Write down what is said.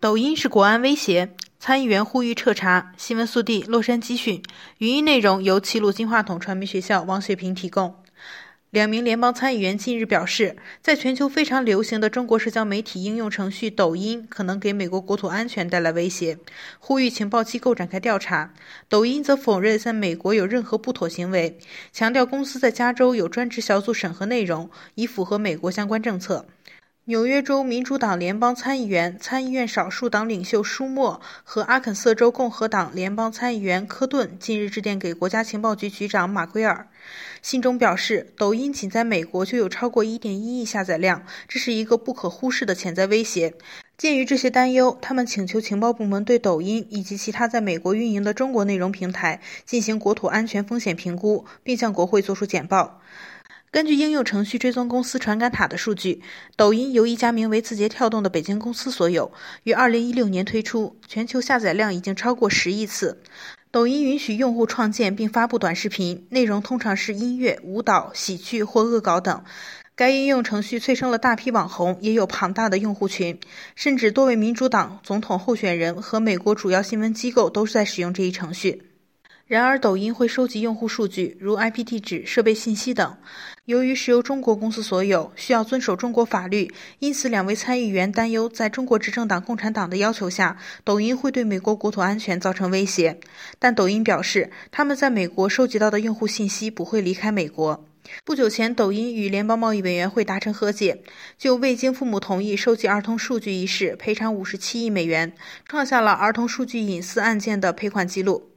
抖音是国安威胁，参议员呼吁彻查。新闻速递，洛杉矶讯。语音内容由齐鲁金话筒传媒学校王雪平提供。2名联邦参议员近日表示，在全球非常流行的中国社交媒体应用程序抖音可能给美国国土安全带来威胁，呼吁情报机构展开调查。抖音则否认在美国有任何不妥行为，强调公司在加州有专职小组审核内容，以符合美国相关政策。纽约州民主党联邦参议员、参议院少数党领袖舒默和阿肯色州共和党联邦参议员科顿近日致电给国家情报局局长马圭尔，信中表示，抖音仅在美国就有超过 1.1 亿下载量，这是一个不可忽视的潜在威胁。鉴于这些担忧，他们请求情报部门对抖音以及其他在美国运营的中国内容平台进行国土安全风险评估，并向国会作出简报。根据应用程序追踪公司传感塔的数据，抖音由一家名为字节跳动的北京公司所有，于2016年推出，全球下载量已经超过10亿次。抖音允许用户创建并发布短视频，内容通常是音乐、舞蹈、喜剧或恶搞等。该应用程序催生了大批网红，也有庞大的用户群，甚至多位民主党总统候选人和美国主要新闻机构都是在使用这一程序。然而，抖音会收集用户数据，如 IP 地址、设备信息等。由于是由中国公司所有，需要遵守中国法律，因此2位参议员担忧，在中国执政党共产党的要求下，抖音会对美国国土安全造成威胁。但抖音表示，他们在美国收集到的用户信息不会离开美国。不久前，抖音与联邦贸易委员会达成和解，就未经父母同意收集儿童数据一事赔偿57亿美元，创下了儿童数据隐私案件的赔款记录。